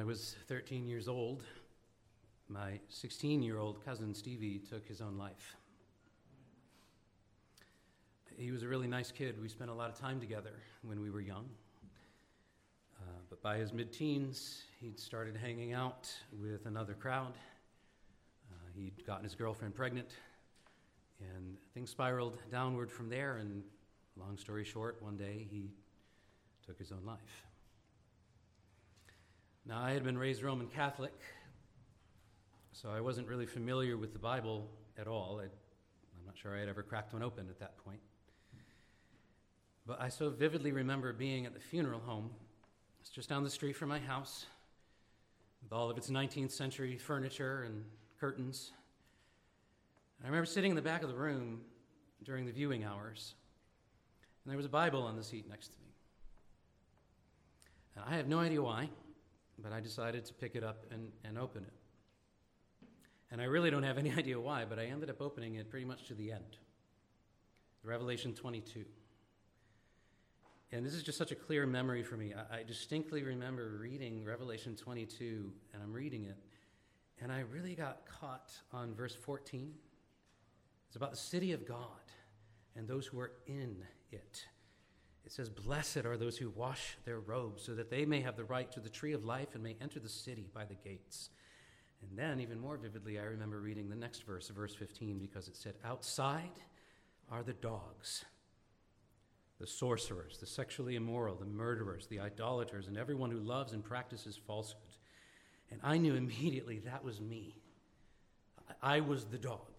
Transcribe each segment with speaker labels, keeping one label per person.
Speaker 1: I was 13 years old, my 16-year-old cousin Stevie took his own life. He was a really nice kid. We spent a lot of time together when we were young. But by his mid-teens, he'd started hanging out with another crowd. He'd gotten his girlfriend pregnant, and things spiraled downward from there, and long story short, one day he took his own life. Now, I had been raised Roman Catholic, so I wasn't really familiar with the Bible at all. I'm not sure I had ever cracked one open at that point. But I so vividly remember being at the funeral home. It's just down the street from my house, with all of its 19th century furniture and curtains. And I remember sitting in the back of the room during the viewing hours, and there was a Bible on the seat next to me. And I have no idea why, but I decided to pick it up and open it. And I really don't have any idea why, but I ended up opening it pretty much to the end. Revelation 22. And this is just such a clear memory for me. I distinctly remember reading Revelation 22, and I'm reading it, and I really got caught on verse 14. It's about the city of God and those who are in it. It says, "Blessed are those who wash their robes, so that they may have the right to the tree of life and may enter the city by the gates." And then, even more vividly, I remember reading the next verse, verse 15, because it said, "Outside are the dogs, the sorcerers, the sexually immoral, the murderers, the idolaters, and everyone who loves and practices falsehood." And I knew immediately that was me. I was the dog.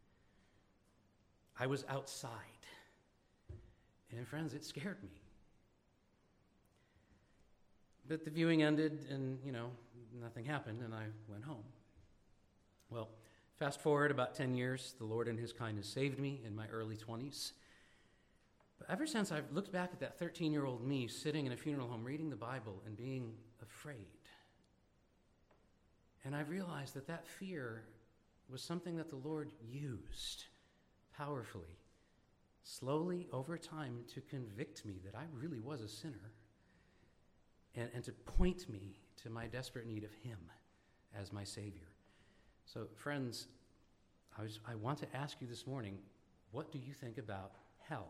Speaker 1: I was outside. And friends, it scared me. But the viewing ended and, nothing happened, and I went home. Well, fast forward about 10 years, the Lord in his kindness saved me in my early 20s. But ever since, I've looked back at that 13-year-old me sitting in a funeral home reading the Bible and being afraid. And I've realized that fear was something that the Lord used powerfully, slowly over time, to convict me that I really was a sinner and to point me to my desperate need of him as my Savior. So, friends, I want to ask you this morning, what do you think about hell?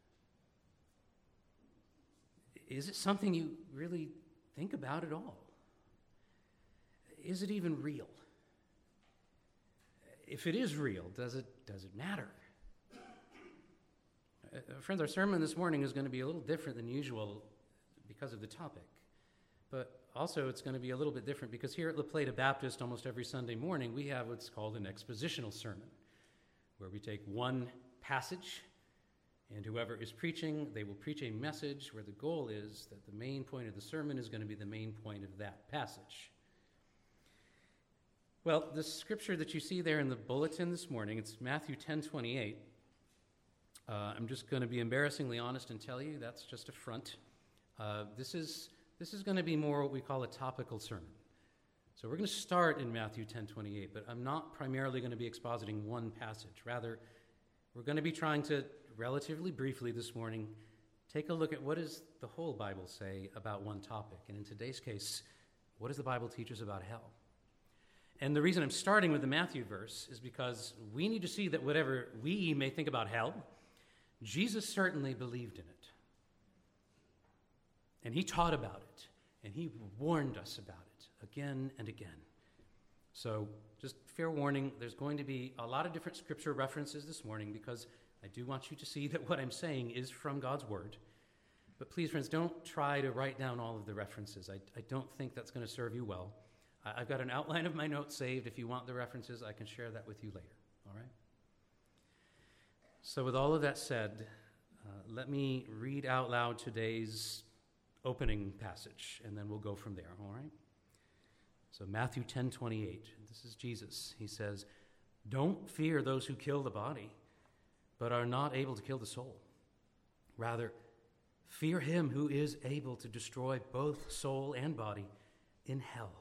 Speaker 1: Is it something you really think about at all? Is it even real? If it is real, does it matter? Friends, our sermon this morning is going to be a little different than usual because of the topic. But also it's going to be a little bit different because here at La Plata Baptist, almost every Sunday morning, we have what's called an expositional sermon, where we take one passage, and whoever is preaching, they will preach a message where the goal is that the main point of the sermon is going to be the main point of that passage. Well, the scripture that you see there in the bulletin this morning, it's Matthew 10:28. I'm just going to be embarrassingly honest and tell you that's just a front. This is going to be more what we call a topical sermon. So we're going to start in Matthew 10:28, but I'm not primarily going to be expositing one passage. Rather, we're going to be trying to, relatively briefly this morning, take a look at what does the whole Bible say about one topic. And in today's case, what does the Bible teach us about hell? And the reason I'm starting with the Matthew verse is because we need to see that whatever we may think about hell, Jesus certainly believed in it. And he taught about it. And he warned us about it again and again. So just fair warning, there's going to be a lot of different scripture references this morning because I do want you to see that what I'm saying is from God's word. But please, friends, don't try to write down all of the references. I don't think that's going to serve you well. I've got an outline of my notes saved. If you want the references, I can share that with you later. All right? So with all of that said, let me read out loud today's opening passage, and then we'll go from there, all right? So Matthew 10:28, this is Jesus. He says, "Don't fear those who kill the body, but are not able to kill the soul. Rather, fear him who is able to destroy both soul and body in hell."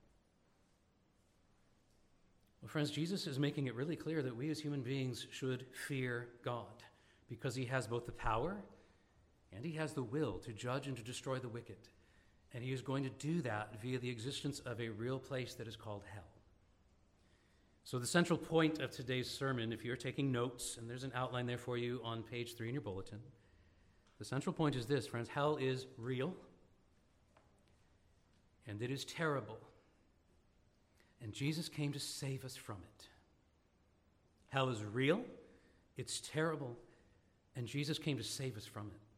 Speaker 1: Well, friends, Jesus is making it really clear that we as human beings should fear God because he has both the power and he has the will to judge and to destroy the wicked. And he is going to do that via the existence of a real place that is called hell. So the central point of today's sermon, if you're taking notes, and there's an outline there for you on page 3 in your bulletin, the central point is this, friends: hell is real, and it is terrible, and Jesus came to save us from it. Hell is real, it's terrible, and Jesus came to save us from it.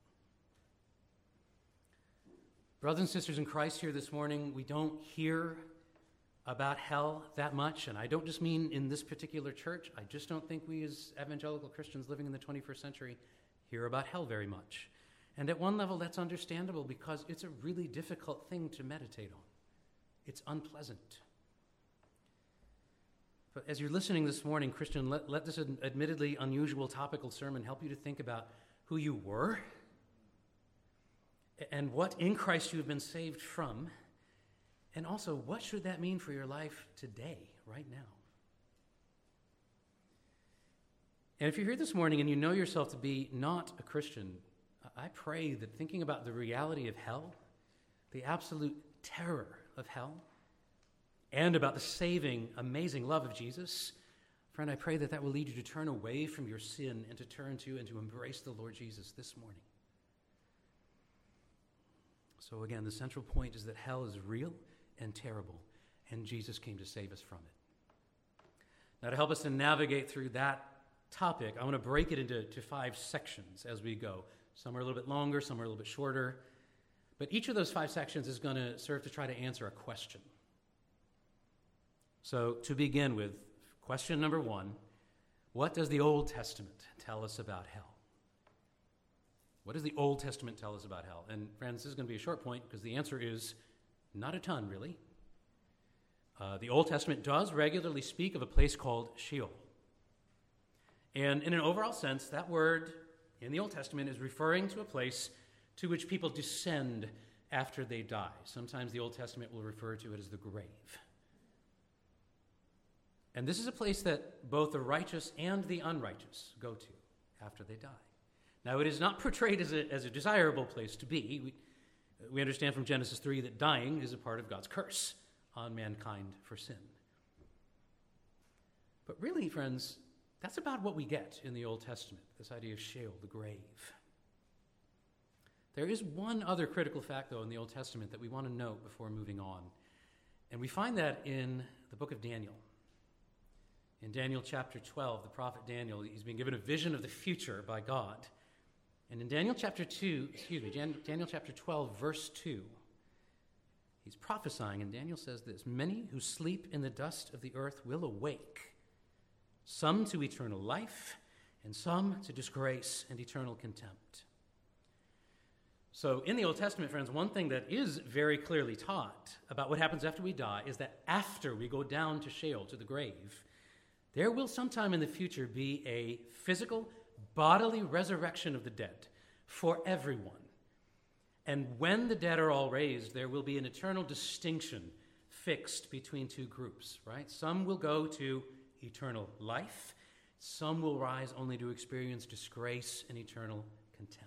Speaker 1: Brothers and sisters in Christ, here this morning, we don't hear about hell that much, and I don't just mean in this particular church. I just don't think we as evangelical Christians living in the 21st century hear about hell very much. And at one level, that's understandable because it's a really difficult thing to meditate on. It's unpleasant. But as you're listening this morning, Christian, let this admittedly unusual topical sermon help you to think about who you were and what in Christ you have been saved from, and also what should that mean for your life today, right now. And if you're here this morning and you know yourself to be not a Christian, I pray that thinking about the reality of hell, the absolute terror of hell, and about the saving, amazing love of Jesus, friend, I pray that that will lead you to turn away from your sin and to turn to and to embrace the Lord Jesus this morning. So again, the central point is that hell is real and terrible, and Jesus came to save us from it. Now, to help us to navigate through that topic, I want to break it into 5 sections as we go. Some are a little bit longer, some are a little bit shorter. But each of those 5 sections is going to serve to try to answer a question. So to begin with, question number 1, what does the Old Testament tell us about hell? What does the Old Testament tell us about hell? And friends, this is going to be a short point because the answer is not a ton, really. The Old Testament does regularly speak of a place called Sheol. And in an overall sense, that word in the Old Testament is referring to a place to which people descend after they die. Sometimes the Old Testament will refer to it as the grave. And this is a place that both the righteous and the unrighteous go to after they die. Now, it is not portrayed as a desirable place to be. We understand from Genesis 3 that dying is a part of God's curse on mankind for sin. But really, friends, that's about what we get in the Old Testament, this idea of Sheol, the grave. There is one other critical fact, though, in the Old Testament that we want to note before moving on. And we find that in the book of Daniel. In Daniel chapter 12, the prophet Daniel, he's been given a vision of the future by God. And in Daniel chapter 12, verse 2, he's prophesying, and Daniel says this: many who sleep in the dust of the earth will awake, some to eternal life, and some to disgrace and eternal contempt. So in the Old Testament, friends, one thing that is very clearly taught about what happens after we die is that after we go down to Sheol, to the grave, there will sometime in the future be a physical, bodily resurrection of the dead for everyone. And when the dead are all raised, there will be an eternal distinction fixed between 2 groups, right? Some will go to eternal life. Some will rise only to experience disgrace and eternal contempt.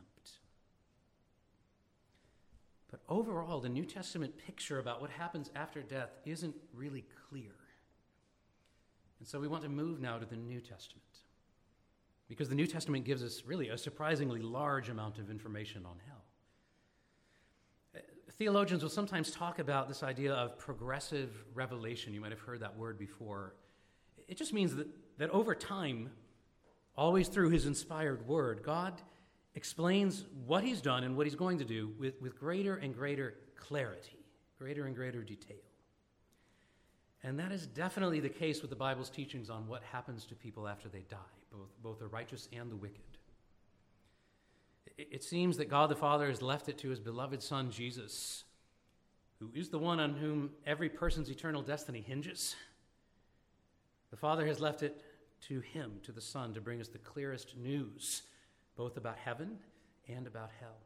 Speaker 1: But overall, the New Testament picture about what happens after death isn't really clear. And so we want to move now to the New Testament, because the New Testament gives us really a surprisingly large amount of information on hell. Theologians will sometimes talk about this idea of progressive revelation. You might have heard that word before. It just means that over time, always through his inspired word, God explains what he's done and what he's going to do with greater and greater clarity, greater and greater detail. And that is definitely the case with the Bible's teachings on what happens to people after they die, both the righteous and the wicked. It seems that God the Father has left it to his beloved Son, Jesus, who is the one on whom every person's eternal destiny hinges. The Father has left it to him, to the Son, to bring us the clearest news, both about heaven and about hell.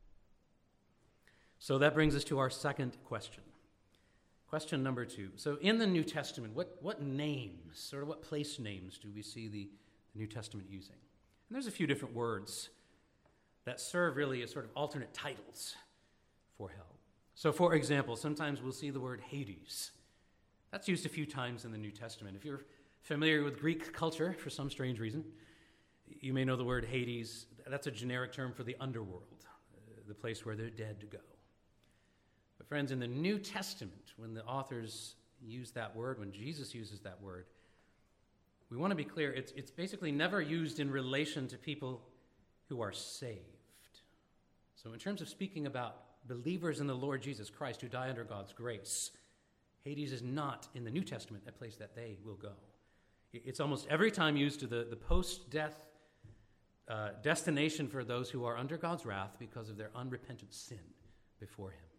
Speaker 1: So that brings us to our second question. Question number 2. So in the New Testament, what names, sort of what place names do we see the New Testament using? And there's a few different words that serve really as sort of alternate titles for hell. So, for example, sometimes we'll see the word Hades. That's used a few times in the New Testament. If you're familiar with Greek culture for some strange reason, you may know the word Hades. That's a generic term for the underworld, the place where they're dead to go. But friends, in the New Testament, when the authors use that word, when Jesus uses that word, we want to be clear, it's basically never used in relation to people who are saved. So in terms of speaking about believers in the Lord Jesus Christ who die under God's grace, Hades is not, in the New Testament, a place that they will go. It's almost every time used to the post-death destination for those who are under God's wrath because of their unrepentant sin before him.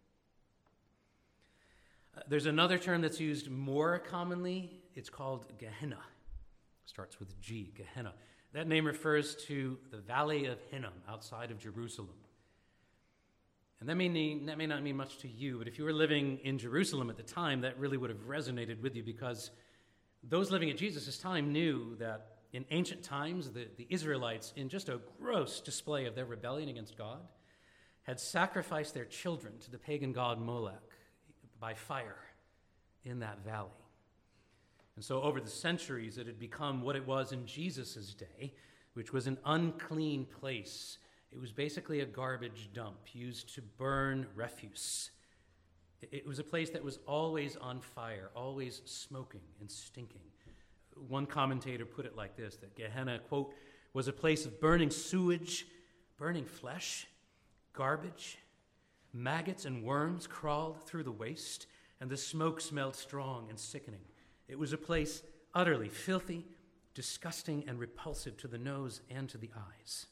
Speaker 1: There's another term that's used more commonly. It's called Gehenna. Starts with G, Gehenna. That name refers to the Valley of Hinnom outside of Jerusalem. And that may not mean much to you, but if you were living in Jerusalem at the time, that really would have resonated with you, because those living at Jesus' time knew that in ancient times, the Israelites, in just a gross display of their rebellion against God, had sacrificed their children to the pagan god Molech by fire in that valley. And so over the centuries, it had become what it was in Jesus' day, which was an unclean place. It was basically a garbage dump used to burn refuse. It was a place that was always on fire, always smoking and stinking. One commentator put it like this, that Gehenna, quote, was a place of burning sewage, burning flesh, garbage. Maggots and worms crawled through the waste, and the smoke smelled strong and sickening. It was a place utterly filthy, disgusting, and repulsive to the nose and to the eyes.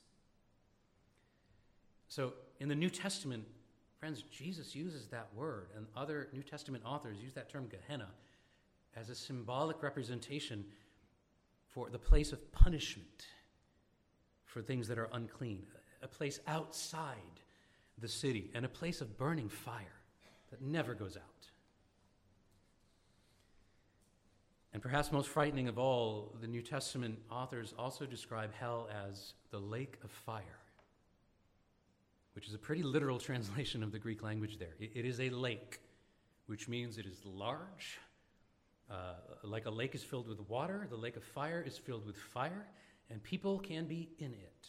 Speaker 1: So in the New Testament, friends, Jesus uses that word, and other New Testament authors use that term Gehenna as a symbolic representation for the place of punishment for things that are unclean, a place outside the city, and a place of burning fire that never goes out. And perhaps most frightening of all, the New Testament authors also describe hell as the lake of fire, which is a pretty literal translation of the Greek language there. It is a lake, which means it is large. Like a lake is filled with water, the lake of fire is filled with fire, and people can be in it.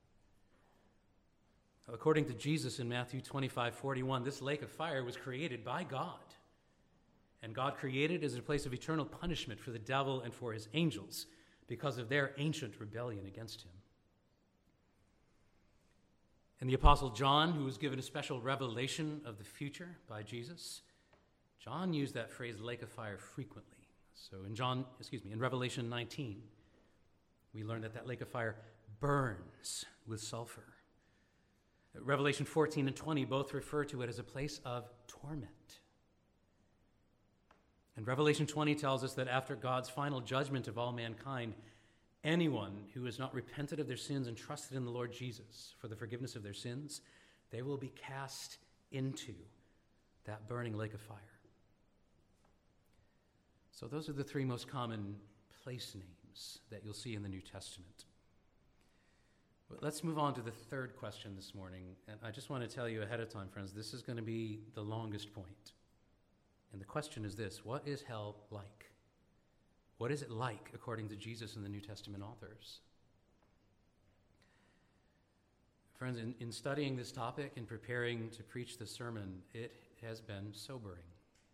Speaker 1: According to Jesus in Matthew 25:41, this lake of fire was created by God. And God created it as a place of eternal punishment for the devil and for his angels because of their ancient rebellion against him. And the Apostle John, who was given a special revelation of the future by Jesus, John used that phrase lake of fire frequently. So in Revelation 19, we learn that lake of fire burns with sulfur. Revelation 14 and 20 both refer to it as a place of torment. And Revelation 20 tells us that after God's final judgment of all mankind, anyone who has not repented of their sins and trusted in the Lord Jesus for the forgiveness of their sins, they will be cast into that burning lake of fire. So those are the three most common place names that you'll see in the New Testament. But let's move on to the third question this morning. And I just want to tell you ahead of time, friends, this is going to be the longest point. And the question is this: what is hell like? What is it like according to Jesus and the New Testament authors? Friends, in studying this topic and preparing to preach this sermon, it has been sobering.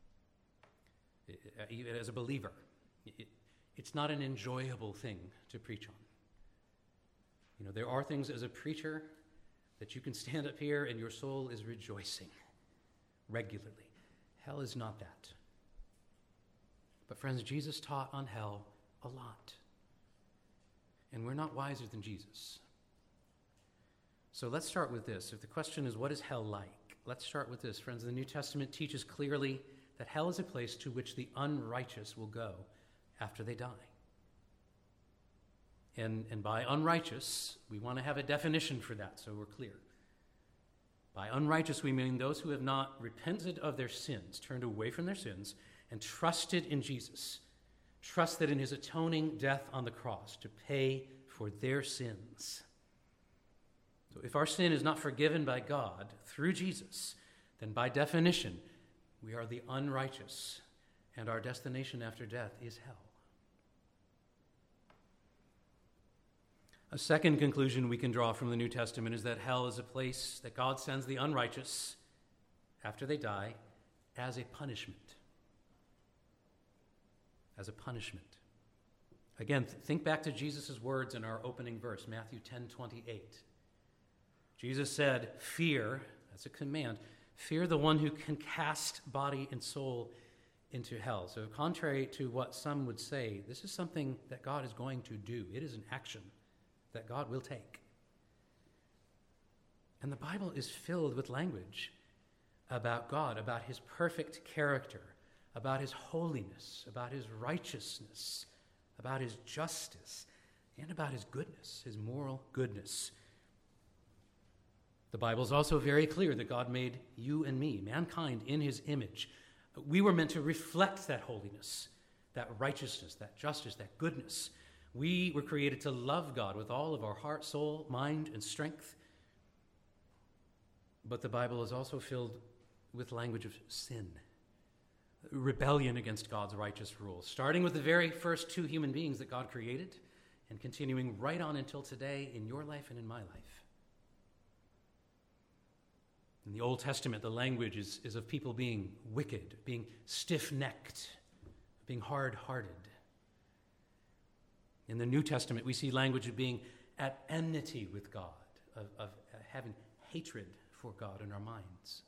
Speaker 1: As a believer, it's not an enjoyable thing to preach on. You know, there are things as a preacher that you can stand up here and your soul is rejoicing regularly. Hell is not that. But friends, Jesus taught on hell a lot. And we're not wiser than Jesus. So let's start with this. If the question is, what is hell like? Let's start with this. Friends, the New Testament teaches clearly that hell is a place to which the unrighteous will go after they die. And by unrighteous, we want to have a definition for that so we're clear. By unrighteous, we mean those who have not repented of their sins, turned away from their sins, and trusted in Jesus, trusted in his atoning death on the cross to pay for their sins. So if our sin is not forgiven by God through Jesus, then by definition, we are the unrighteous, and our destination after death is hell. A second conclusion we can draw from the New Testament is that hell is a place that God sends the unrighteous after they die as a punishment. As a punishment. Again, think back to Jesus' words in our opening verse, Matthew 10:28. Jesus said, fear, that's a command, fear the one who can cast body and soul into hell. So contrary to what some would say, this is something that God is going to do. It is an action that God will take. And the Bible is filled with language about God, about his perfect character, about his holiness, about his righteousness, about his justice, and about his goodness, his moral goodness. The Bible is also very clear that God made you and me, mankind, in his image. We were meant to reflect that holiness, that righteousness, that justice, that goodness. We were created to love God with all of our heart, soul, mind, and strength. But the Bible is also filled with language of sin, rebellion against God's righteous rules, starting with the very first two human beings that God created and continuing right on until today in your life and in my life. In the Old Testament, the language is of people being wicked, being stiff-necked, being hard-hearted. In the New Testament, we see language of being at enmity with God, of having hatred for God in our minds.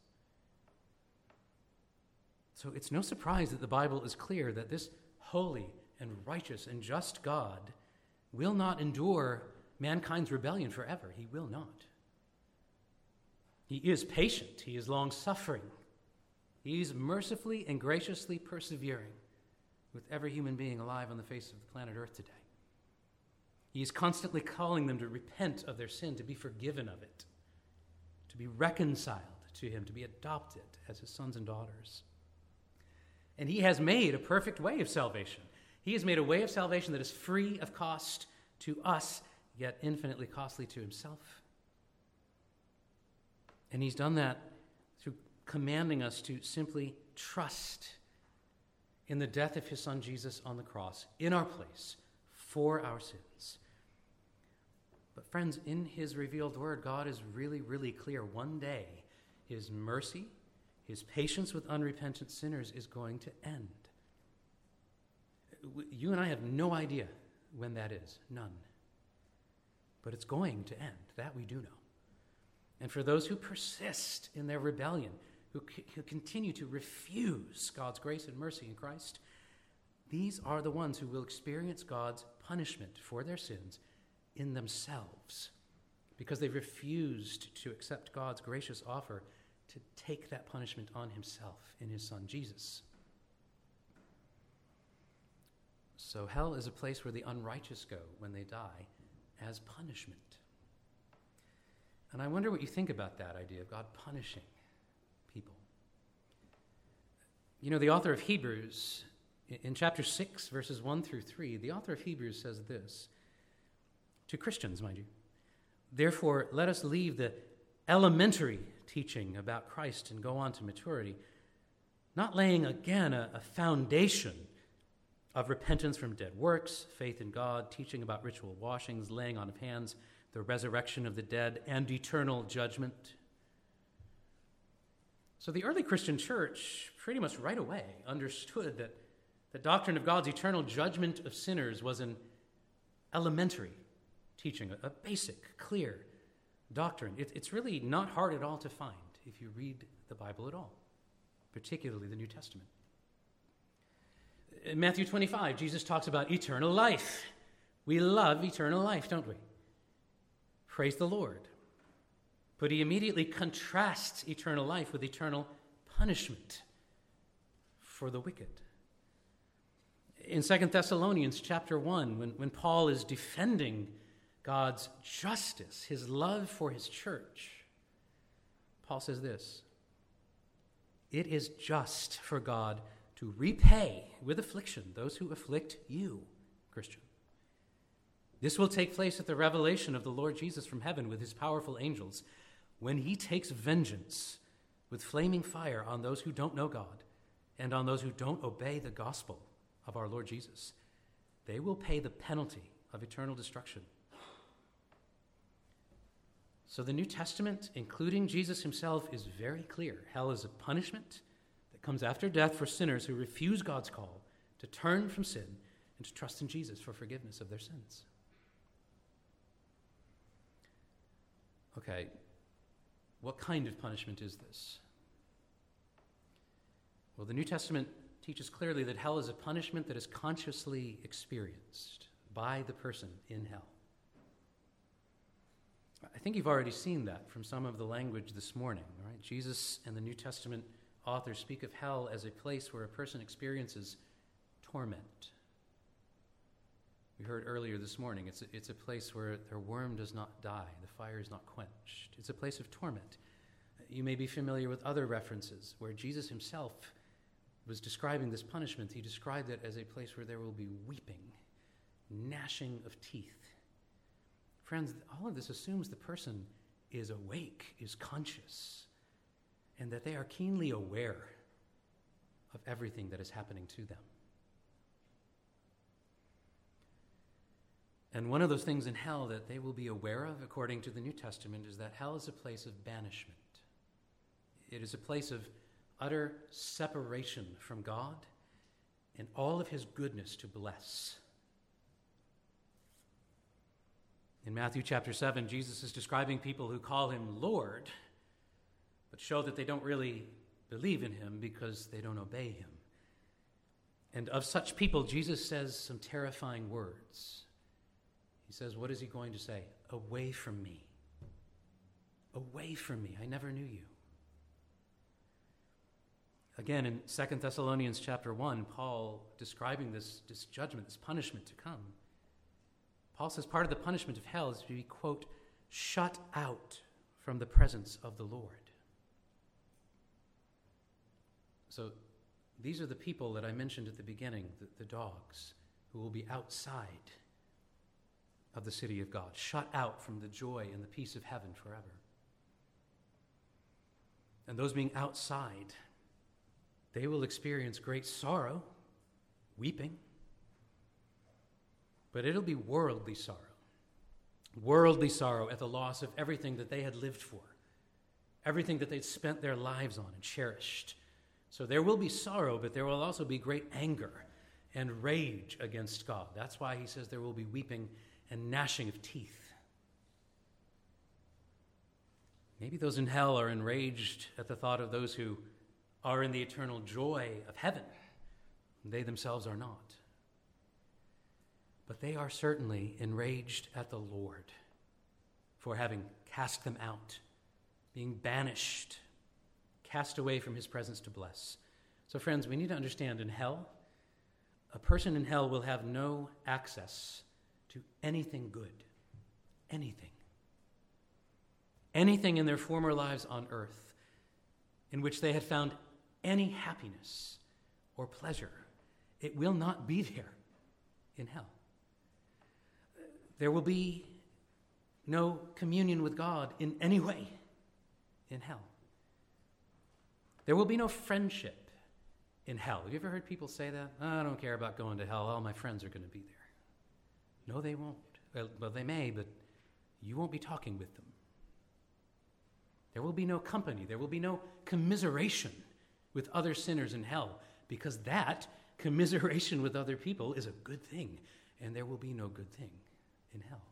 Speaker 1: So it's no surprise that the Bible is clear that this holy and righteous and just God will not endure mankind's rebellion forever. He will not. He is patient. He is long-suffering. He is mercifully and graciously persevering with every human being alive on the face of the planet Earth today. He is constantly calling them to repent of their sin, to be forgiven of it, to be reconciled to him, to be adopted as his sons and daughters. And he has made a perfect way of salvation. He has made a way of salvation that is free of cost to us, yet infinitely costly to himself. And he's done that through commanding us to simply trust in the death of his son Jesus on the cross, in our place, for our sins. But friends, in his revealed word, God is really, really clear. One day, his mercy, his patience with unrepentant sinners is going to end. You and I have no idea when that is. None. But it's going to end. That we do know. And for those who persist in their rebellion, who continue to refuse God's grace and mercy in Christ, these are the ones who will experience God's punishment for their sins in themselves, because they've refused to accept God's gracious offer to take that punishment on himself in his son Jesus. So hell is a place where the unrighteous go when they die as punishment. And I wonder what you think about that idea of God punishing people. You know, the author of Hebrews, in chapter 6, verses 1 through 3, the author of Hebrews says this, to Christians, mind you, therefore, let us leave the elementary teaching about Christ and go on to maturity, not laying again a foundation of repentance from dead works, faith in God, teaching about ritual washings, laying on of hands, the resurrection of the dead, and eternal judgment. So the early Christian church pretty much right away understood that the doctrine of God's eternal judgment of sinners was an elementary teaching, a basic, clear doctrine. It's really not hard at all to find if you read the Bible at all, particularly the New Testament. In Matthew 25, Jesus talks about eternal life. We love eternal life, don't we? Praise the Lord. But he immediately contrasts eternal life with eternal punishment for the wicked. In 2 Thessalonians chapter 1, when Paul is defending God's justice, his love for his church, Paul says this, it is just for God to repay with affliction those who afflict you, Christian. This will take place at the revelation of the Lord Jesus from heaven with his powerful angels when he takes vengeance with flaming fire on those who don't know God and on those who don't obey the gospel of our Lord Jesus. They will pay the penalty of eternal destruction. So the New Testament, including Jesus himself, is very clear. Hell is a punishment that comes after death for sinners who refuse God's call to turn from sin and to trust in Jesus for forgiveness of their sins. Okay, what kind of punishment is this? Well, the New Testament teaches clearly that hell is a punishment that is consciously experienced by the person in hell. I think you've already seen that from some of the language this morning, right? Jesus and the New Testament authors speak of hell as a place where a person experiences torment. We heard earlier this morning, it's a place where their worm does not die, the fire is not quenched. It's a place of torment. You may be familiar with other references where Jesus himself was describing this punishment. He described it as a place where there will be weeping, gnashing of teeth. Friends, all of this assumes the person is awake, is conscious, and that they are keenly aware of everything that is happening to them. And one of those things in hell that they will be aware of, according to the New Testament, is that hell is a place of banishment. It is a place of utter separation from God and all of his goodness to bless. In Matthew chapter 7, Jesus is describing people who call him Lord, but show that they don't really believe in him because they don't obey him. And of such people, Jesus says some terrifying words. He says, what is he going to say? Away from me. Away from me. I never knew you. Again, in 2 Thessalonians chapter 1, Paul describing this judgment, this punishment to come, Paul says part of the punishment of hell is to be, quote, shut out from the presence of the Lord. So these are the people that I mentioned at the beginning, the dogs, who will be outside of the city of God, shut out from the joy and the peace of heaven forever. And those being outside, they will experience great sorrow, weeping, but it'll be worldly sorrow at the loss of everything that they had lived for, everything that they'd spent their lives on and cherished. So there will be sorrow, but there will also be great anger and rage against God. That's why he says there will be weeping and gnashing of teeth. Maybe those in hell are enraged at the thought of those who are in the eternal joy of heaven. They themselves are not. But they are certainly enraged at the Lord for having cast them out, being banished, cast away from his presence to bless. So friends, we need to understand in hell, a person in hell will have no access to anything good, anything in their former lives on earth in which they had found any happiness or pleasure. It will not be there in hell. There will be no communion with God in any way in hell. There will be no friendship in hell. Have you ever heard people say that? Oh, I don't care about going to hell. All my friends are going to be there. No, they won't. Well, they may, but you won't be talking with them. There will be no company. There will be no commiseration with other sinners in hell, because that commiseration with other people is a good thing, and there will be no good thing in hell.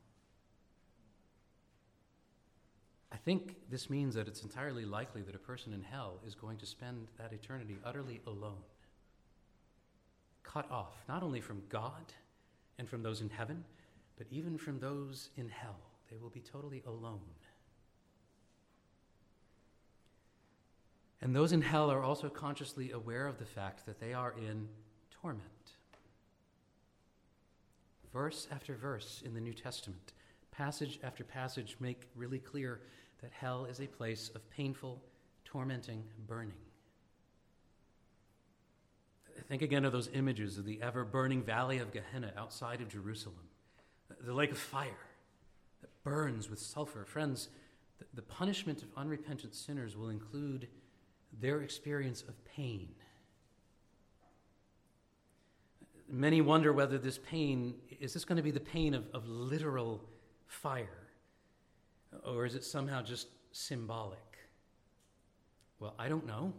Speaker 1: I think this means that it's entirely likely that a person in hell is going to spend that eternity utterly alone, cut off, not only from God and from those in heaven, but even from those in hell. They will be totally alone. And those in hell are also consciously aware of the fact that they are in torment. Verse after verse in the New Testament, passage after passage make really clear that hell is a place of painful, tormenting burning. Think again of those images of the ever-burning valley of Gehenna outside of Jerusalem, the lake of fire that burns with sulfur. Friends, the punishment of unrepentant sinners will include their experience of pain. Many wonder whether this pain, is this going to be the pain of literal fire? Or is it somehow just symbolic? Well, I don't know.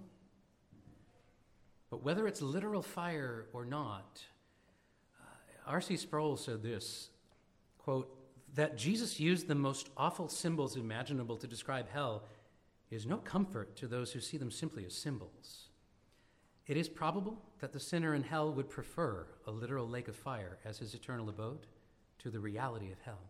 Speaker 1: But whether it's literal fire or not, R.C. Sproul said this, quote, that Jesus used the most awful symbols imaginable to describe hell is no comfort to those who see them simply as symbols. It is probable that the sinner in hell would prefer a literal lake of fire as his eternal abode to the reality of hell.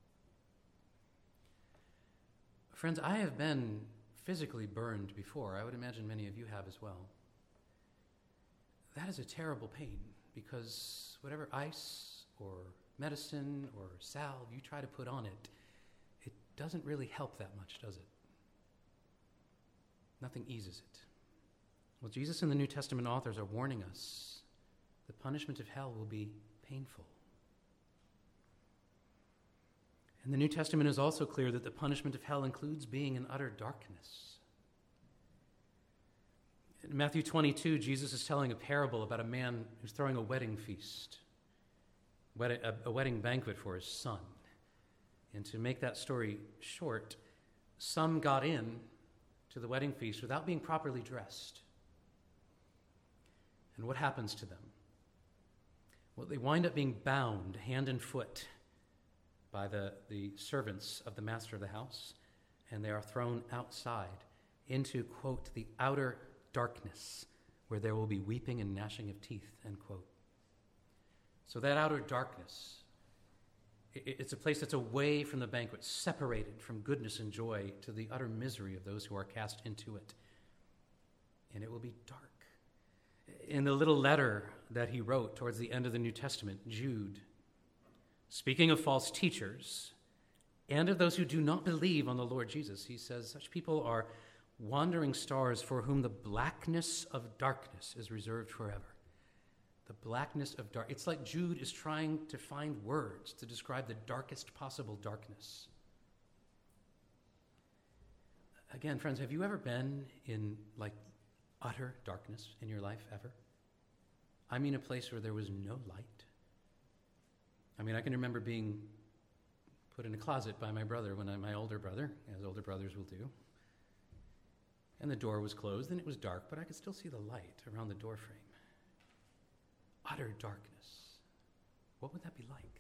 Speaker 1: Friends, I have been physically burned before. I would imagine many of you have as well. That is a terrible pain because whatever ice or medicine or salve you try to put on it, it doesn't really help that much, does it? Nothing eases it. Well, Jesus and the New Testament authors are warning us the punishment of hell will be painful. And the New Testament is also clear that the punishment of hell includes being in utter darkness. In Matthew 22, Jesus is telling a parable about a man who's throwing a wedding feast, a wedding banquet for his son. And to make that story short, some got in to the wedding feast without being properly dressed. And what happens to them? Well, they wind up being bound hand and foot by the servants of the master of the house, and they are thrown outside into, quote, the outer darkness, where there will be weeping and gnashing of teeth, end quote. So that outer darkness, it's a place that's away from the banquet, separated from goodness and joy to the utter misery of those who are cast into it. And it will be dark. In the little letter that he wrote towards the end of the New Testament, Jude, speaking of false teachers and of those who do not believe on the Lord Jesus, he says, such people are wandering stars for whom the blackness of darkness is reserved forever. The blackness of dark. It's like Jude is trying to find words to describe the darkest possible darkness. Again, friends, have you ever been in utter darkness in your life ever? I mean a place where there was no light. I mean, I can remember being put in a closet by my brother my older brother, as older brothers will do. And the door was closed and it was dark, but I could still see the light around the door frame. Utter darkness. What would that be like?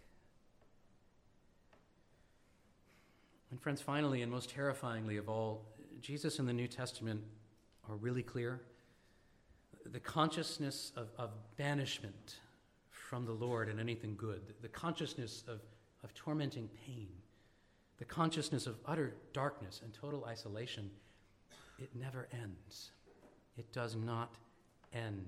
Speaker 1: And friends, finally and most terrifyingly of all, Jesus and the New Testament are really clear. The consciousness of banishment from the Lord and anything good, the consciousness of tormenting pain, the consciousness of utter darkness and total isolation, it never ends. It does not end.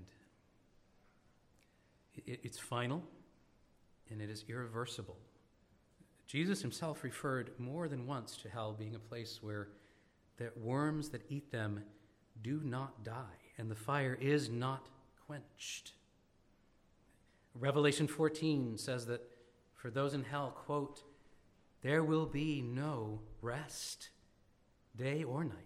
Speaker 1: It's final, and it is irreversible. Jesus himself referred more than once to hell being a place where the worms that eat them do not die, and the fire is not quenched. Revelation 14 says that for those in hell, quote, there will be no rest, day or night.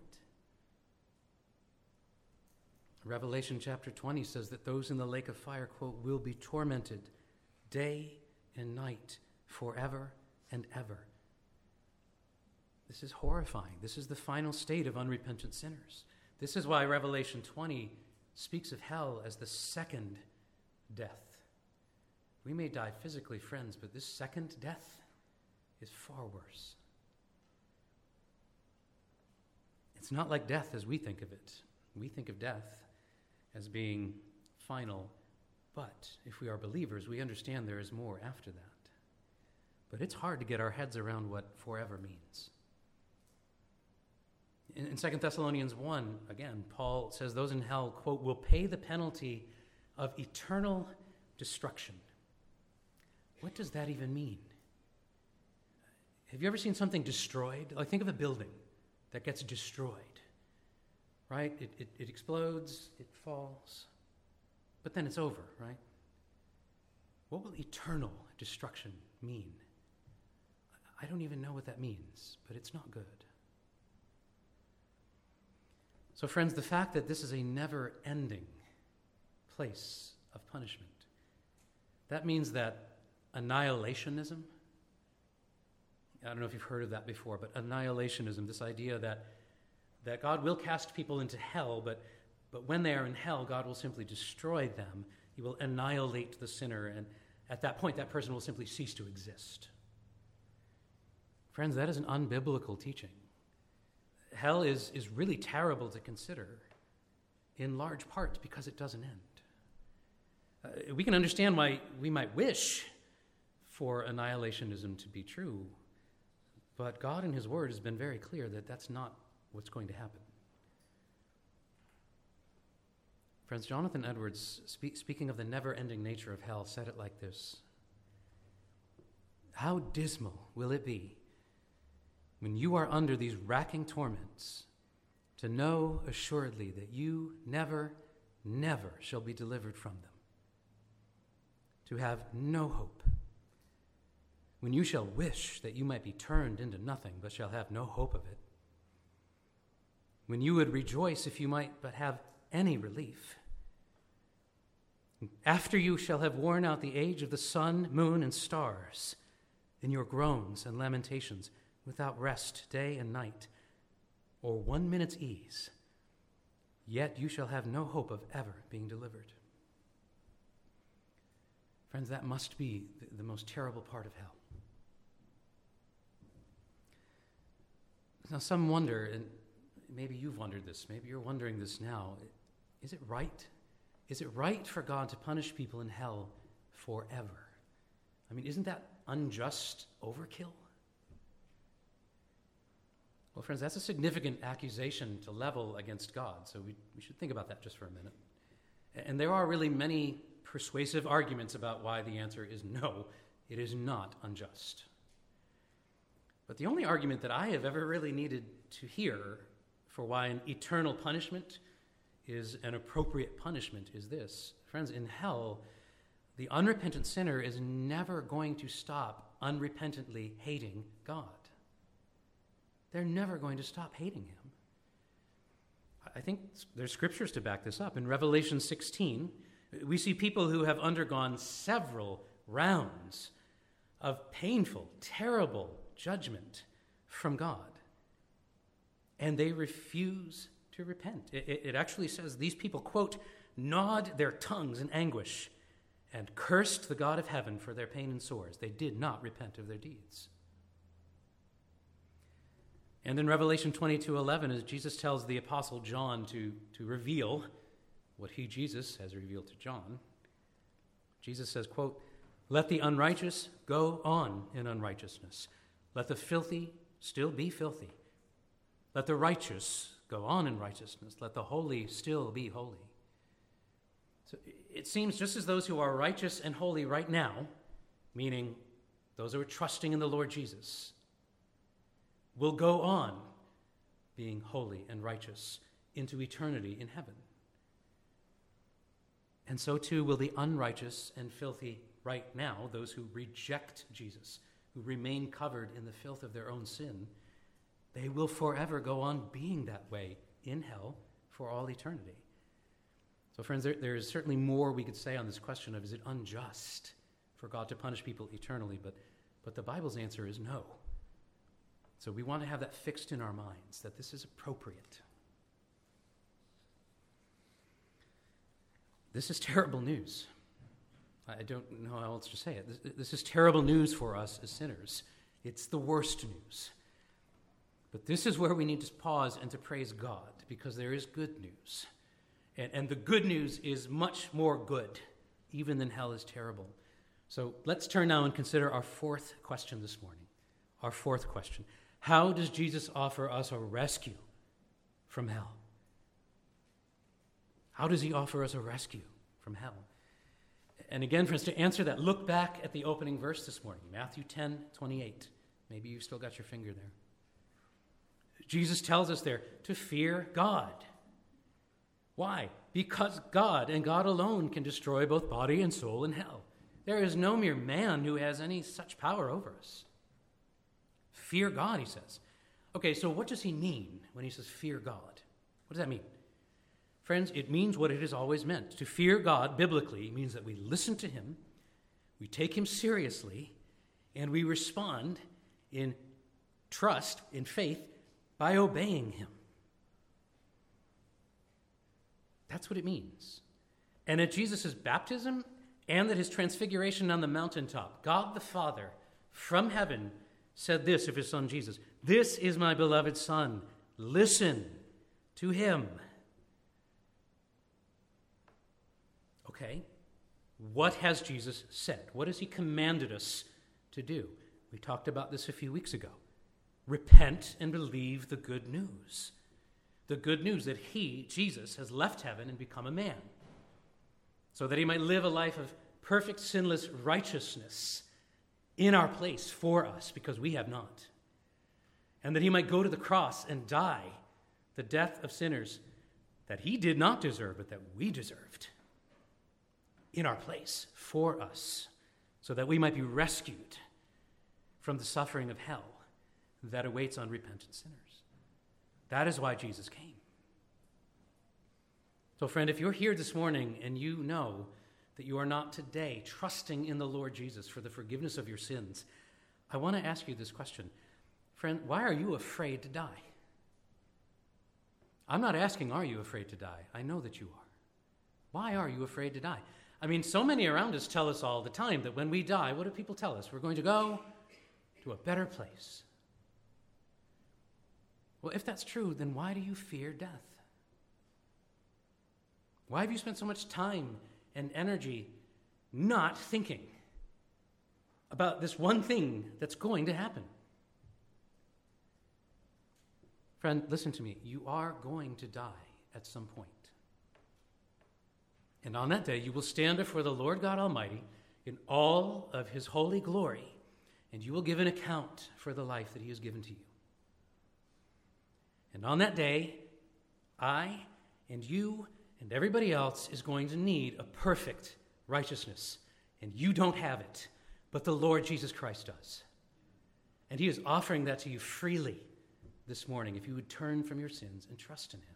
Speaker 1: Revelation chapter 20 says that those in the lake of fire, quote, will be tormented day and night forever and ever. This is horrifying. This is the final state of unrepentant sinners. This is why Revelation 20 speaks of hell as the second death. We may die physically, friends, but this second death is far worse. It's not like death as we think of it. We think of death as being final, but if we are believers, we understand there is more after that. But it's hard to get our heads around what forever means. In 2 Thessalonians 1, again, Paul says those in hell, quote, will pay the penalty of eternal destruction. What does that even mean? Have you ever seen something destroyed? Think of a building that gets destroyed. Right? It explodes, it falls, but then it's over, right? What will eternal destruction mean? I don't even know what that means, but it's not good. So friends, the fact that this is a never-ending place of punishment, that means that annihilationism, I don't know if you've heard of that before, but annihilationism, this idea that God will cast people into hell, but when they are in hell, God will simply destroy them. He will annihilate the sinner, and at that point, that person will simply cease to exist. Friends, that is an unbiblical teaching. Hell is really terrible to consider, in large part because it doesn't end. We can understand why we might wish for annihilationism to be true, but God in His Word has been very clear that that's not what's going to happen. Friends, Jonathan Edwards, speaking of the never-ending nature of hell, said it like this: "How dismal will it be when you are under these racking torments, to know assuredly that you never, never shall be delivered from them. To have no hope, when you shall wish that you might be turned into nothing, but shall have no hope of it. When you would rejoice if you might but have any relief. After you shall have worn out the age of the sun, moon, and stars, in your groans and lamentations, without rest day and night, or 1 minute's ease, yet you shall have no hope of ever being delivered." Friends, that must be the most terrible part of hell. Now, some wonder, and maybe you've wondered this, maybe you're wondering this now, is it right? Is it right for God to punish people in hell forever? I mean, isn't that unjust overkill? Well, friends, that's a significant accusation to level against God, so we should think about that just for a minute. And there are really many persuasive arguments about why the answer is no, it is not unjust. But the only argument that I have ever really needed to hear for why an eternal punishment is an appropriate punishment is this: friends, in hell, the unrepentant sinner is never going to stop unrepentantly hating God. They're never going to stop hating Him. I think there's scriptures to back this up. In Revelation 16, we see people who have undergone several rounds of painful, terrible judgment from God, and they refuse to repent. It actually says these people, quote, gnawed their tongues in anguish and cursed the God of heaven for their pain and sores. They did not repent of their deeds. And in Revelation 22:11, as Jesus tells the Apostle John to reveal what he, Jesus, has revealed to John, Jesus says, quote, "Let the unrighteous go on in unrighteousness. Let the filthy still be filthy. Let the righteous go on in righteousness. Let the holy still be holy." So it seems just as those who are righteous and holy right now, meaning those who are trusting in the Lord Jesus, will go on being holy and righteous into eternity in heaven. And so too will the unrighteous and filthy right now, those who reject Jesus, who remain covered in the filth of their own sin, they will forever go on being that way in hell for all eternity. So friends, there is certainly more we could say on this question of is it unjust for God to punish people eternally, but the Bible's answer is no. So we want to have that fixed in our minds, that this is appropriate. This is terrible news. I don't know how else to say it. This is terrible news for us as sinners. It's the worst news. But this is where we need to pause and to praise God, because there is good news. And the good news is much more good, even than hell is terrible. So let's turn now and consider our fourth question this morning. Our fourth question. How does Jesus offer us a rescue from hell? How does he offer us a rescue from hell? And again, friends, to answer that, look back at the opening verse this morning, Matthew 10:28. Maybe you've still got your finger there. Jesus tells us there to fear God. Why? Because God and God alone can destroy both body and soul in hell. There is no mere man who has any such power over us. Fear God, he says. Okay, so what does he mean when he says fear God? What does that mean? Friends, it means what it has always meant. To fear God biblically means that we listen to him, we take him seriously, and we respond in trust, in faith, by obeying him. That's what it means. And at Jesus' baptism and at his transfiguration on the mountaintop, God the Father from heaven said this of his son Jesus, "This is my beloved Son. Listen to him." Okay, what has Jesus said? What has he commanded us to do? We talked about this a few weeks ago. Repent and believe the good news. The good news that he, Jesus, has left heaven and become a man so that he might live a life of perfect, sinless righteousness in our place for us because we have not. And that he might go to the cross and die the death of sinners that he did not deserve, but that we deserved in our place for us so that we might be rescued from the suffering of hell that awaits unrepentant sinners. That is why Jesus came. So, friend, if you're here this morning and you know that you are not today trusting in the Lord Jesus for the forgiveness of your sins, I want to ask you this question. Friend, why are you afraid to die? I'm not asking, are you afraid to die? I know that you are. Why are you afraid to die? I mean, so many around us tell us all the time that when we die, what do people tell us? We're going to go to a better place. Well, if that's true, then why do you fear death? Why have you spent so much time and energy not thinking about this one thing that's going to happen? Friend, listen to me. You are going to die at some point. And on that day, you will stand before the Lord God Almighty in all of his holy glory, and you will give an account for the life that he has given to you. And on that day, I and you and everybody else is going to need a perfect righteousness. And you don't have it, but the Lord Jesus Christ does. And he is offering that to you freely this morning if you would turn from your sins and trust in him.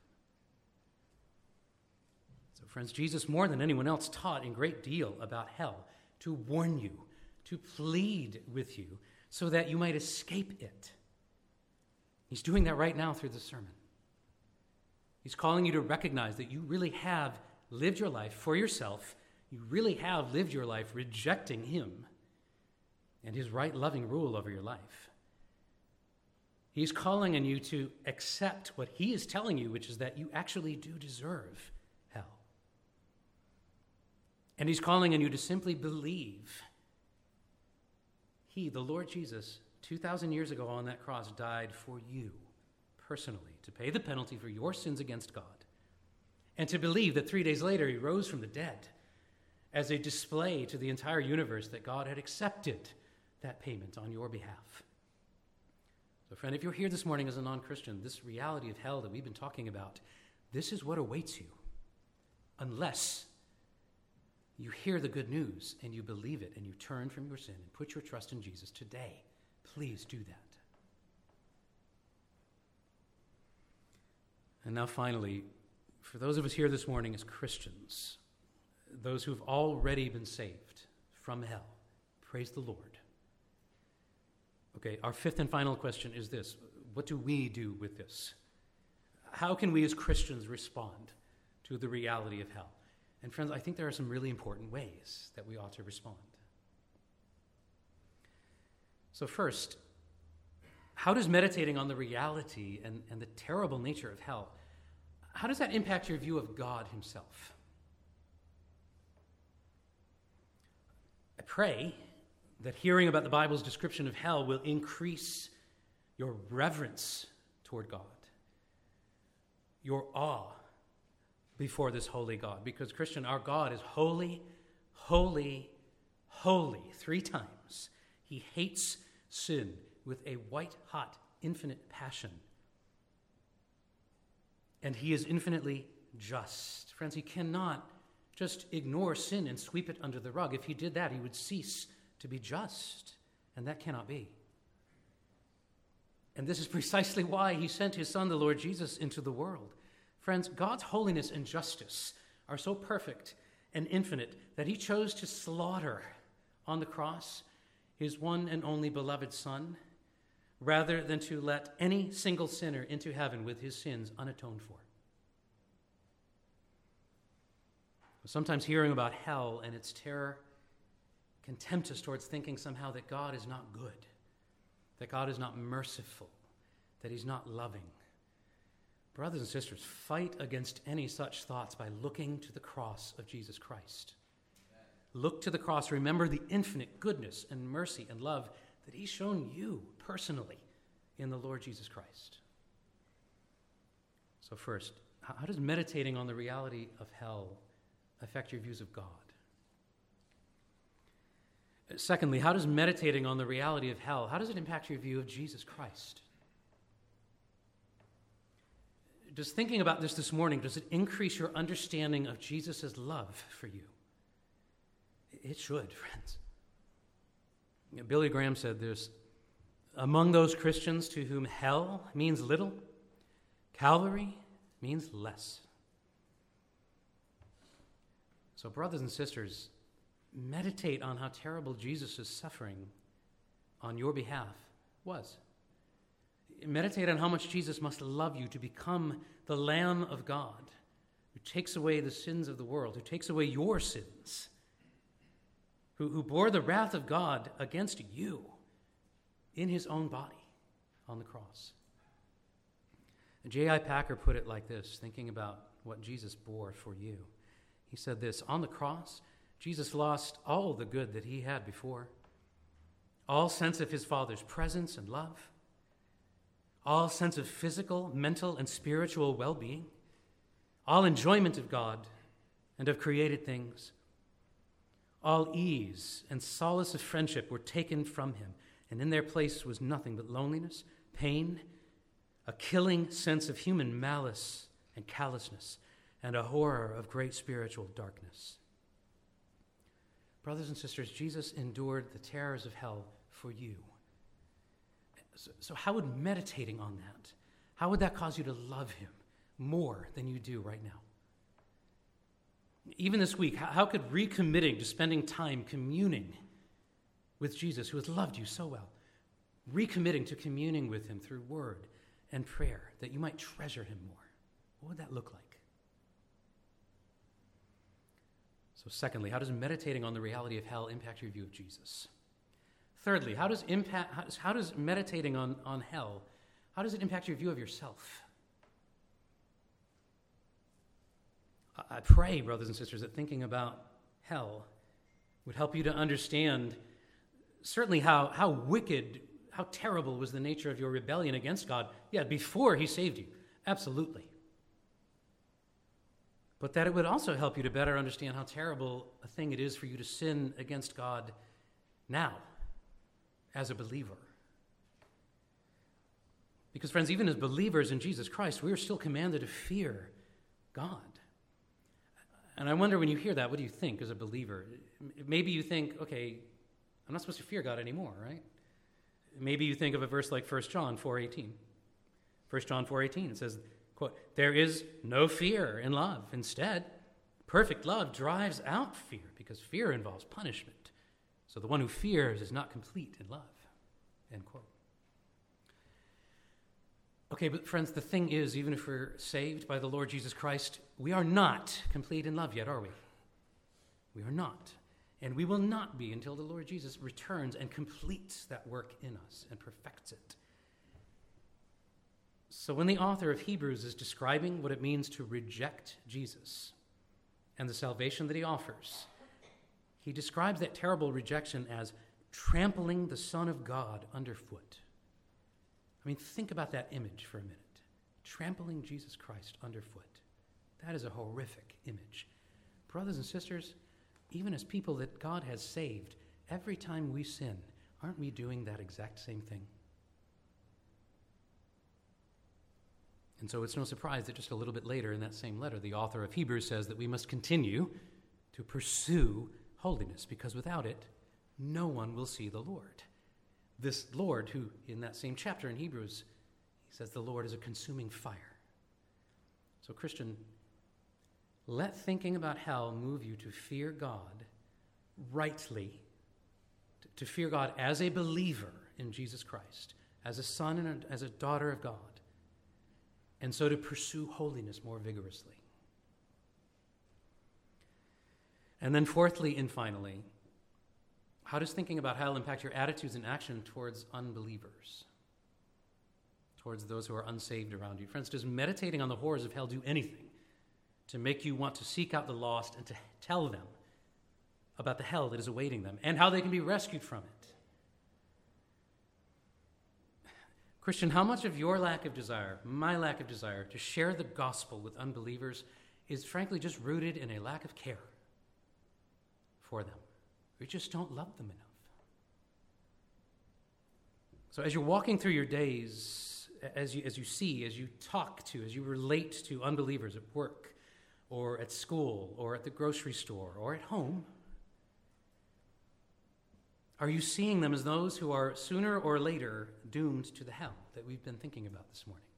Speaker 1: So, friends, Jesus, more than anyone else, taught in great deal about hell to warn you, to plead with you, so that you might escape it. He's doing that right now through the sermon. He's calling you to recognize that you really have lived your life for yourself. You really have lived your life rejecting him and his right, loving rule over your life. He's calling on you to accept what he is telling you, which is that you actually do deserve hell. And he's calling on you to simply believe he, the Lord Jesus, 2,000 years ago on that cross, died for you personally to pay the penalty for your sins against God, and to believe that 3 days later he rose from the dead as a display to the entire universe that God had accepted that payment on your behalf. So, friend, if you're here this morning as a non-Christian, this reality of hell that we've been talking about, this is what awaits you, unless you hear the good news and you believe it and you turn from your sin and put your trust in Jesus today. Please do that. And now finally, for those of us here this morning as Christians, those who have already been saved from hell, praise the Lord. Okay, our fifth and final question is this. What do we do with this? How can we as Christians respond to the reality of hell? And friends, I think there are some really important ways that we ought to respond. So first, how does meditating on the reality and the terrible nature of hell, how does that impact your view of God himself? I pray that hearing about the Bible's description of hell will increase your reverence toward God, your awe before this holy God. Because, Christian, our God is holy, holy, holy 3 times. He hates sin with a white-hot, infinite passion. And he is infinitely just. Friends, he cannot just ignore sin and sweep it under the rug. If he did that, he would cease to be just, and that cannot be. And this is precisely why he sent his son, the Lord Jesus, into the world, Friends, God's holiness and justice are so perfect and infinite that he chose to slaughter on the cross his one and only beloved Son, rather than to let any single sinner into heaven with his sins unatoned for. Sometimes hearing about hell and its terror can tempt us towards thinking somehow that God is not good, that God is not merciful, that he's not loving. Brothers and sisters, fight against any such thoughts by looking to the cross of Jesus Christ. Look to the cross. Remember the infinite goodness and mercy and love that he's shown you personally in the Lord Jesus Christ. So first, how does meditating on the reality of hell affect your views of God? Secondly, how does meditating on the reality of hell, how does it impact your view of Jesus Christ? Does thinking about this morning, does it increase your understanding of Jesus' love for you? It should, friends. Billy Graham said this: among those Christians to whom hell means little, Calvary means less. So, brothers and sisters, meditate on how terrible Jesus' suffering on your behalf was. Meditate on how much Jesus must love you to become the Lamb of God who takes away the sins of the world, who takes away your sins, who bore the wrath of God against you in his own body on the cross. J.I. Packer put it like this, thinking about what Jesus bore for you. He said this: on the cross, Jesus lost all the good that he had before, all sense of his Father's presence and love, all sense of physical, mental, and spiritual well-being, all enjoyment of God and of created things. All ease and solace of friendship were taken from him, and in their place was nothing but loneliness, pain, a killing sense of human malice and callousness, and a horror of great spiritual darkness. Brothers and sisters, Jesus endured the terrors of hell for you. So how would meditating on that, how would that cause you to love him more than you do right now? Even this week, how could recommitting to spending time communing with Jesus, who has loved you so well, recommitting to communing with him through word and prayer, that you might treasure him more, what would that look like? So secondly, how does meditating on the reality of hell impact your view of Jesus? Thirdly, how does meditating on hell, how does it impact your view of yourself? I pray, brothers and sisters, that thinking about hell would help you to understand certainly how wicked, how terrible was the nature of your rebellion against God, before he saved you. Absolutely. But that it would also help you to better understand how terrible a thing it is for you to sin against God now, as a believer. Because, friends, even as believers in Jesus Christ, we are still commanded to fear God. And I wonder, when you hear that, what do you think as a believer? Maybe you think, okay, I'm not supposed to fear God anymore, right? Maybe you think of a verse like 1 John 4:18. 1 John 4:18, it says, quote, "There is no fear in love. Instead, perfect love drives out fear, because fear involves punishment. So the one who fears is not complete in love." End quote. Okay, but friends, the thing is, even if we're saved by the Lord Jesus Christ, we are not complete in love yet, are we? We are not. And we will not be until the Lord Jesus returns and completes that work in us and perfects it. So when the author of Hebrews is describing what it means to reject Jesus and the salvation that he offers, he describes that terrible rejection as trampling the Son of God underfoot. I mean, think about that image for a minute. Trampling Jesus Christ underfoot. That is a horrific image. Brothers and sisters, even as people that God has saved, every time we sin, aren't we doing that exact same thing? And so it's no surprise that just a little bit later in that same letter, the author of Hebrews says that we must continue to pursue holiness, because without it, no one will see the Lord. This Lord who, in that same chapter in Hebrews, he says the Lord is a consuming fire. So, Christian, let thinking about hell move you to fear God rightly, to fear God as a believer in Jesus Christ, as a son and as a daughter of God, and so to pursue holiness more vigorously. And then fourthly and finally, how does thinking about hell impact your attitudes and action towards unbelievers, towards those who are unsaved around you? Friends, does meditating on the horrors of hell do anything to make you want to seek out the lost and to tell them about the hell that is awaiting them and how they can be rescued from it? Christian, how much of your lack of desire, my lack of desire, to share the gospel with unbelievers is frankly just rooted in a lack of care for them? We just don't love them enough. So as you're walking through your days, as you see, as you talk to, as you relate to unbelievers at work or at school or at the grocery store or at home, are you seeing them as those who are sooner or later doomed to the hell that we've been thinking about this morning?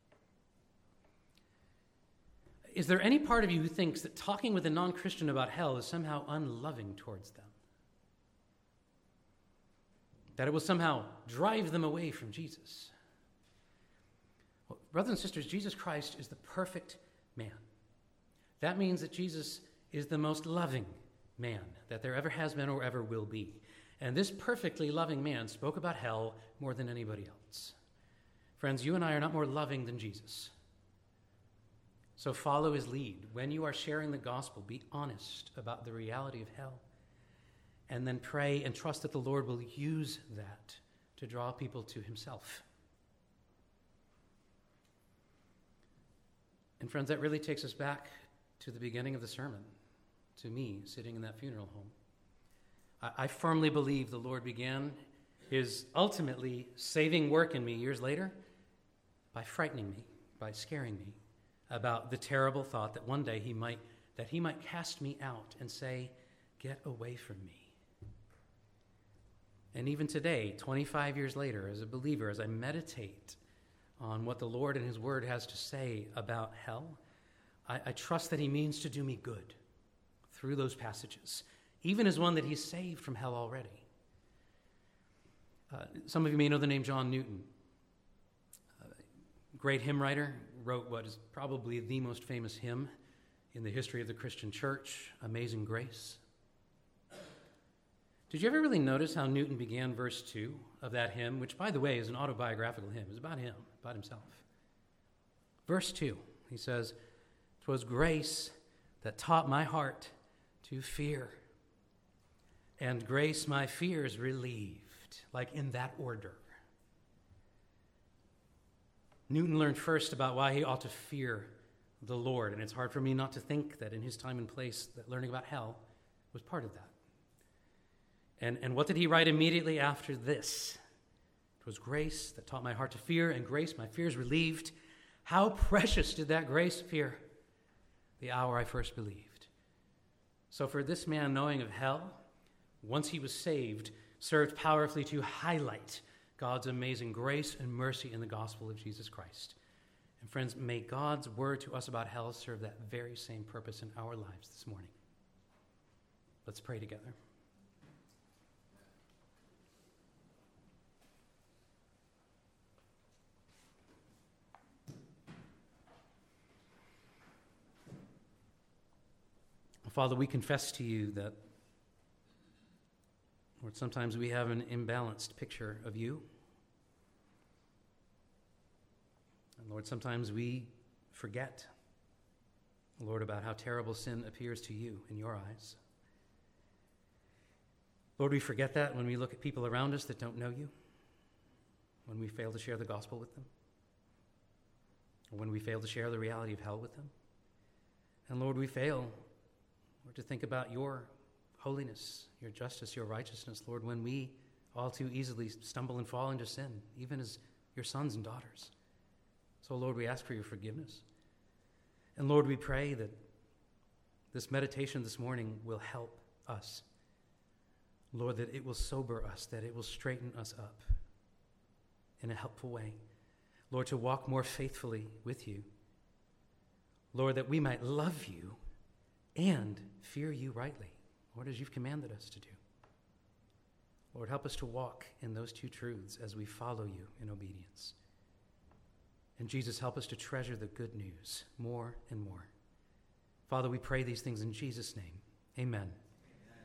Speaker 1: Is there any part of you who thinks that talking with a non-Christian about hell is somehow unloving towards them? That it will somehow drive them away from Jesus? Well, brothers and sisters, Jesus Christ is the perfect man. That means that Jesus is the most loving man that there ever has been or ever will be. And this perfectly loving man spoke about hell more than anybody else. Friends, you and I are not more loving than Jesus. So follow his lead. When you are sharing the gospel, be honest about the reality of hell. And then pray and trust that the Lord will use that to draw people to himself. And friends, that really takes us back to the beginning of the sermon, to me sitting in that funeral home. I firmly believe the Lord began his ultimately saving work in me years later by frightening me, by scaring me about the terrible thought that one day he might cast me out and say, "Get away from me." And even today, 25 years later, as a believer, as I meditate on what the Lord and his word has to say about hell, I trust that he means to do me good through those passages, even as one that he's saved from hell already. Some of you may know the name John Newton. Great hymn writer, wrote what is probably the most famous hymn in the history of the Christian church, Amazing Grace. Did you ever really notice how Newton began verse 2 of that hymn, which, by the way, is an autobiographical hymn? It's about him, about himself. Verse 2, he says, "'Twas grace that taught my heart to fear, and grace my fears relieved," like in that order. Newton learned first about why he ought to fear the Lord, and it's hard for me not to think that in his time and place that learning about hell was part of that. And what did he write immediately after this? "It was grace that taught my heart to fear, and grace my fears relieved. How precious did that grace appear the hour I first believed." So for this man, knowing of hell, once he was saved, served powerfully to highlight God's amazing grace and mercy in the gospel of Jesus Christ. And friends, may God's word to us about hell serve that very same purpose in our lives this morning. Let's pray together. Father, we confess to you that, Lord, sometimes we have an imbalanced picture of you. And Lord, sometimes we forget, Lord, about how terrible sin appears to you in your eyes. Lord, we forget that when we look at people around us that don't know you, when we fail to share the gospel with them, or when we fail to share the reality of hell with them. And Lord, we fail, Lord, to think about your holiness, your justice, your righteousness, Lord, when we all too easily stumble and fall into sin, even as your sons and daughters. So, Lord, we ask for your forgiveness. And Lord, we pray that this meditation this morning will help us. Lord, that it will sober us, that it will straighten us up in a helpful way. Lord, to walk more faithfully with you. Lord, that we might love you and fear you rightly, Lord, as you've commanded us to do. Lord, help us to walk in those two truths as we follow you in obedience. And Jesus, help us to treasure the good news more and more. Father, we pray these things in Jesus' name. Amen.